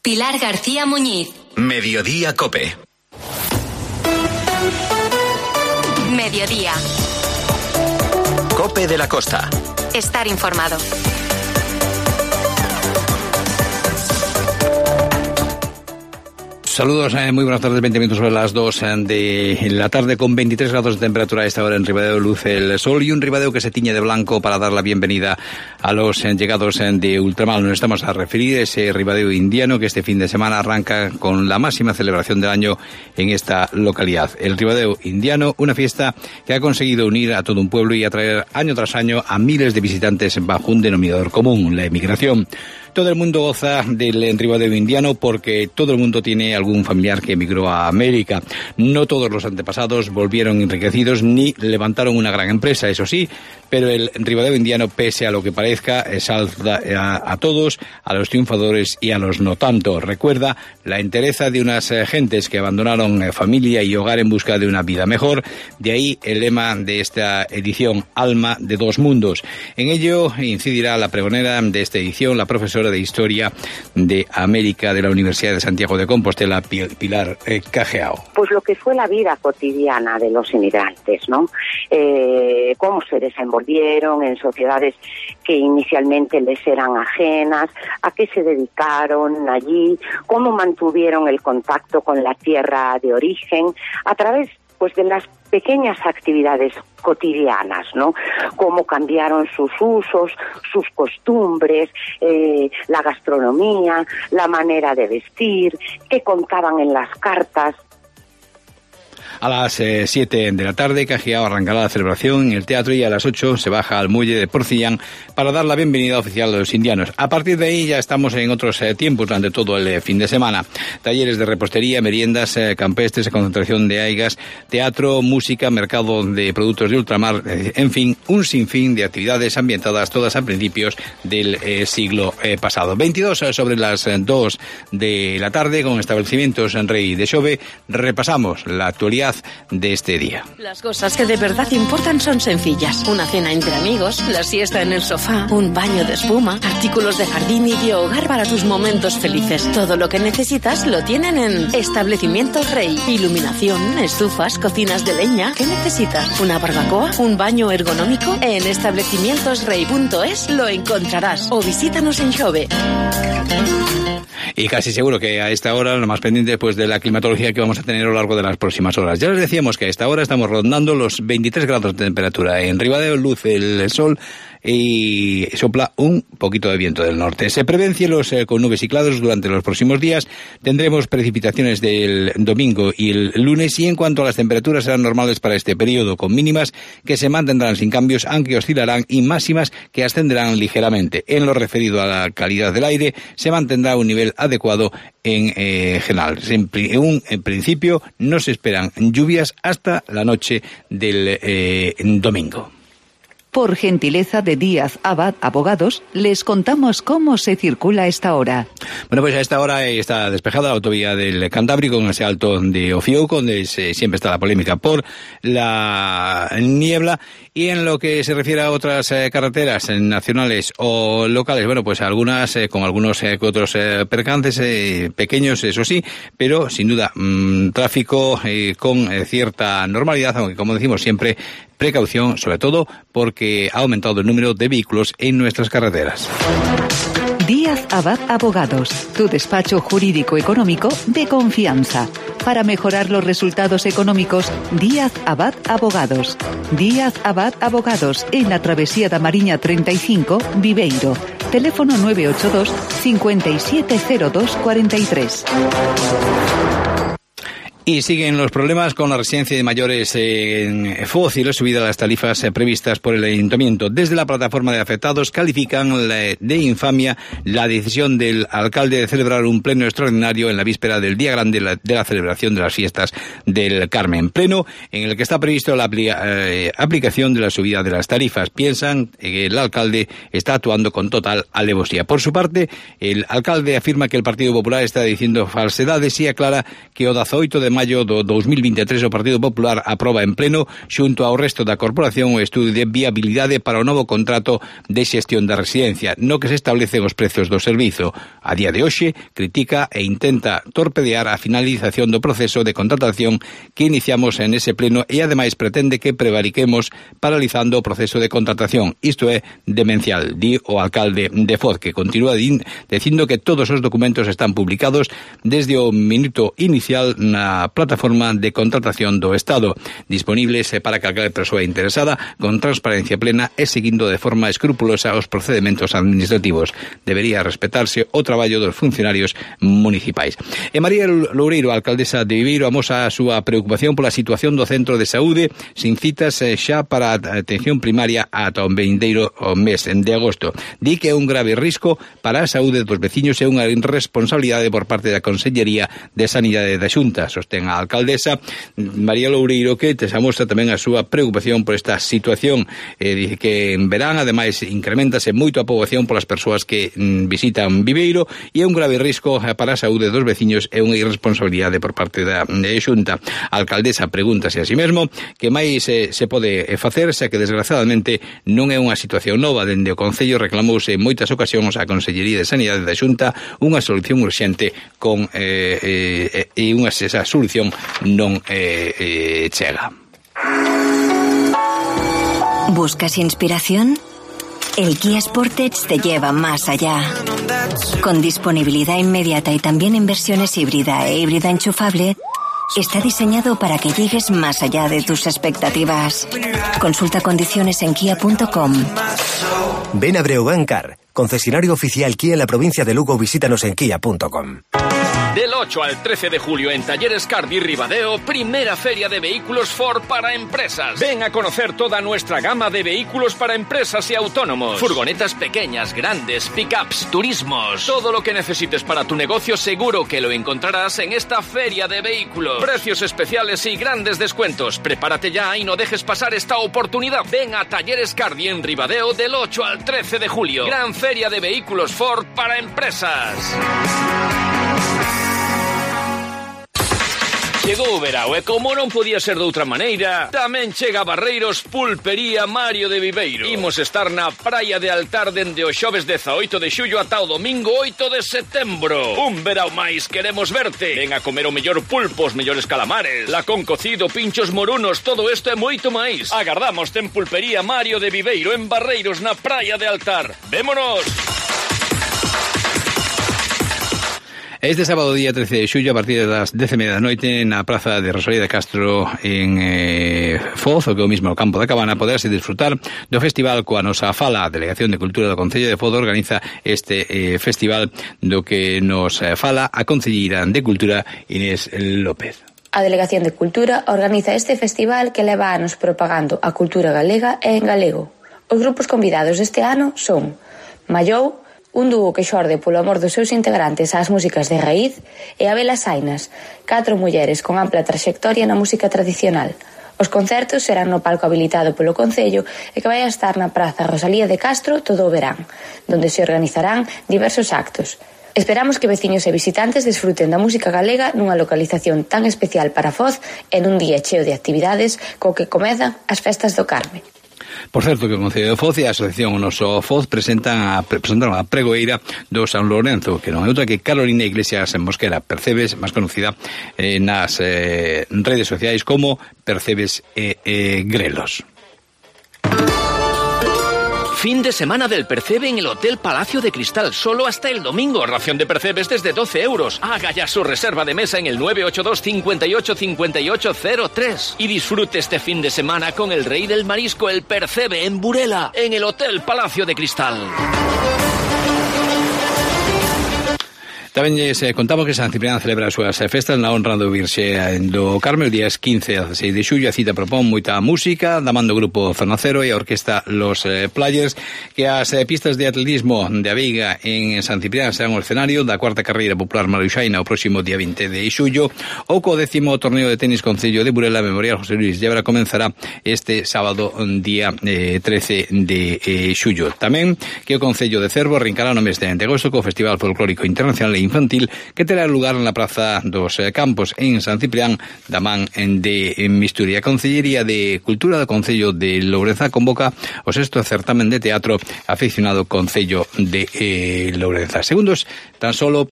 Pilar García Muñiz. Mediodía COPE. Mediodía. COPE de la Costa. Estar informado. Saludos, muy buenas tardes, 20 minutos sobre las 2 de la tarde, con 23 grados de temperatura a esta hora en Ribadeo luce el sol y un Ribadeo que se tiñe de blanco para dar la bienvenida a los llegados de ultramar. Nos estamos a referir a ese Ribadeo indiano que este fin de semana arranca con la máxima celebración del año en esta localidad. El Ribadeo indiano, una fiesta que ha conseguido unir a todo un pueblo y atraer año tras año a miles de visitantes bajo un denominador común, la emigración. Todo el mundo goza del Ribadeo indiano porque todo el mundo tiene algún familiar que emigró a América. No todos los antepasados volvieron enriquecidos ni levantaron una gran empresa, eso sí, pero el Ribadeo indiano, pese a lo que parezca, exalta a todos, a los triunfadores y a los no tanto. Recuerda la entereza de unas gentes que abandonaron familia y hogar en busca de una vida mejor. De ahí el lema de esta edición, Alma de dos mundos. En ello incidirá la pregonera de esta edición, la profesora de Historia de América de la Universidad de Santiago de Compostela, Pilar Cajeao. Pues lo que fue la vida cotidiana de los inmigrantes, ¿no? Cómo se desenvolvieron en sociedades que inicialmente les eran ajenas, a qué se dedicaron allí, cómo mantuvieron el contacto con la tierra de origen, a través pues de las pequeñas actividades cotidianas, ¿no? Cómo cambiaron sus usos, sus costumbres, la gastronomía, la manera de vestir, qué contaban en las cartas. A las 7 de la tarde, Cajiao arrancará la celebración en el teatro y a las 8 se baja al muelle de Porcillán para dar la bienvenida oficial a los indianos. A partir de ahí ya estamos en otros tiempos durante todo el fin de semana. Talleres de repostería, meriendas campestres, concentración de aigas, teatro, música, mercado de productos de ultramar, en fin, un sinfín de actividades ambientadas todas a principios del siglo pasado. 22 sobre las 2 de la tarde, con establecimientos en Rey de Xove, repasamos la actualidad de este día. Las cosas que de verdad importan son sencillas. Una cena entre amigos, la siesta en el sofá, un baño de espuma, artículos de jardín y de hogar para tus momentos felices. Todo lo que necesitas lo tienen en Establecimientos Rey. Iluminación, estufas, cocinas de leña. ¿Qué necesitas? ¿Una barbacoa? ¿Un baño ergonómico? En establecimientosrey.es lo encontrarás o visítanos en Xove. Y casi seguro que a esta hora, lo más pendiente pues de la climatología que vamos a tener a lo largo de las próximas horas. Ya les decíamos que a esta hora estamos rondando los 23 grados de temperatura. En Ribadeo luce el sol y sopla un poquito de viento del norte. Se prevén cielos con nubes y claros durante los próximos días. Tendremos precipitaciones del domingo y el lunes, y en cuanto a las temperaturas serán normales para este periodo, con mínimas que se mantendrán sin cambios, aunque oscilarán, y máximas que ascenderán ligeramente. En lo referido a la calidad del aire, se mantendrá un nivel adecuado en general. En principio no se esperan lluvias hasta la noche del domingo. Por gentileza de Díaz Abad Abogados, les contamos cómo se circula a esta hora. Bueno, pues a esta hora está despejada la autovía del Cantábrico con ese alto de Ofiuco, donde siempre está la polémica por la niebla. Y en lo que se refiere a otras carreteras nacionales o locales, bueno, pues algunas con algunos otros percances pequeños, eso sí, pero sin duda tráfico con cierta normalidad, aunque como decimos siempre, precaución, sobre todo porque ha aumentado el número de vehículos en nuestras carreteras. Díaz Abad Abogados, tu despacho jurídico económico de confianza. Para mejorar los resultados económicos, Díaz Abad Abogados. Díaz Abad Abogados, en la Travesía da Mariña 35, Viveiro. Teléfono 982 570243. Y siguen los problemas con la residencia de mayores en Foz y la subida de las tarifas previstas por el Ayuntamiento. Desde la plataforma de afectados califican de infamia la decisión del alcalde de celebrar un pleno extraordinario en la víspera del día grande de la celebración de las fiestas del Carmen. Pleno en el que está previsto la aplicación de la subida de las tarifas. Piensan que el alcalde está actuando con total alevosía. Por su parte, el alcalde afirma que el Partido Popular está diciendo falsedades y aclara que Odazoito de maio do 2023 o Partido Popular aproba en pleno xunto ao resto da corporación o estudio de viabilidade para o novo contrato de xestión da residencia, no que se establecen os prezos do servizo. A día de hoxe, critica e intenta torpedear a finalización do proceso de contratación que iniciamos en ese pleno e ademais pretende que prevariquemos paralizando o proceso de contratación. Isto é demencial, di o alcalde de Foz, que continúa dicindo que todos os documentos están publicados desde o minuto inicial na plataforma de contratación do Estado, disponibles para calquera persoa interesada con transparencia plena e seguindo de forma escrupulosa os procedementos administrativos. Debería respetarse o traballo dos funcionarios municipais. E María Loureiro, alcaldesa de Viveiro, amosa a súa preocupación pola situación do centro de saúde sin citas xa para a atención primaria ata o vindeiro mes de agosto. Di que é un grave risco para a saúde dos veciños e unha irresponsabilidade por parte da Consellería de Sanidade da Xunta. Sostén a alcaldesa María Loureiro que se amostra tamén a súa preocupación por esta situación. Dice que en verán, ademais, incrementase moito a poboación polas persoas que visitan Viveiro e é un grave risco para a saúde dos veciños e unha irresponsabilidade por parte da Xunta. A alcaldesa pregúntase a si mesmo que máis se pode facer, xa que desgraciadamente non é unha situación nova. Dende o Concello reclamouse en moitas ocasións á Consellería de Sanidade da Xunta unha solución urxente con esa solución non chega. ¿Buscas inspiración? El Kia Sportage te lleva más allá. Con disponibilidad inmediata y también en versiones híbrida e híbrida enchufable, está diseñado para que llegues más allá de tus expectativas. Consulta condiciones en kia.com. Ven a Breogán Car, concesionario oficial Kia en la provincia de Lugo. Visítanos en kia.com. Del 8 al 13 de julio en Talleres Cardi Ribadeo, primera feria de vehículos Ford para empresas. Ven a conocer toda nuestra gama de vehículos para empresas y autónomos. Furgonetas pequeñas, grandes, pick-ups, turismos. Todo lo que necesites para tu negocio seguro que lo encontrarás en esta feria de vehículos. Precios especiales y grandes descuentos. Prepárate ya y no dejes pasar esta oportunidad. Ven a Talleres Cardi en Ribadeo del 8 al 13 de julio. Gran feria de vehículos Ford para empresas. Chegou o verao e como non podía ser de outra maneira, tamén chega a Barreiros Pulpería Mario de Viveiro. Imos estar na Praia de Altar dende o xoves 18 de xullo ata o domingo 8 de setembro. Un verao máis queremos verte. Ven a comer o mellor pulpo, os mellores calamares, lacón cocido, pinchos morunos, todo isto e moito máis. Agardamos en Pulpería Mario de Viveiro en Barreiros na Praia de Altar. Vémonos! Este sábado, día 13 de xullo, a partir das 10:30 da noite, na Praza de Rosalía de Castro en Foz, o que é o mismo Campo da Cabana, poderse disfrutar do festival coa nosa fala. A Delegación de Cultura do Concello de Foz organiza este festival do que nos fala a Concelleira de Cultura Inés López. A Delegación de Cultura organiza este festival que leva anos propagando a cultura galega e en galego. Os grupos convidados deste ano son Mallou, un dúo que xorde polo amor dos seus integrantes ás músicas de raíz, e Abela Sainas, 4 mulleres con ampla traxectoria na música tradicional. Os concertos serán no palco habilitado polo Concello e que vai a estar na Praza Rosalía de Castro todo o verán, donde se organizarán diversos actos. Esperamos que veciños e visitantes desfruten da música galega nunha localización tan especial para Foz e nun día cheo de actividades co que comezan as festas do Carme. Por certo, que o Concello de Foz e a Asociación O Noso Foz presentaron a pregoeira do San Lorenzo, que non é outra que Carolina Iglesias en Mosquera, Percebes, máis conocida nas redes sociais como Percebes Grelos. Fin de semana del Percebe en el Hotel Palacio de Cristal, solo hasta el domingo. Ración de percebes desde 12 euros. Haga ya su reserva de mesa en el 982 58 58 03 y disfrute este fin de semana con el rey del marisco, el Percebe, en Burela, en el Hotel Palacio de Cristal. Tamén contamos que San Ciprián celebra as súas festas na honra do Virxe do Carme, os días 15 a 16 de xullo. A cita propón moita música, da man do grupo Zona Cero e a orquesta Los Players, que as pistas de atletismo de Aveiga en San Ciprián serán o escenario da cuarta carreira popular Maruxaina o próximo día 20 de xullo. O co 10º torneo de tenis Concello de Burela Memorial José Luis Llebra comenzará este sábado día 13 de xullo. Tamén que o Concello de Cervo arrincará no mes de agosto co Festival Folclórico Internacional e infantil que terá lugar na Praza dos Campos en San Ciprián da man de Misturia. A Concellería de Cultura do Concello de Lourenza convoca o 6º certamen de teatro afeccionado Concello de Lourenza. Segundos tan solo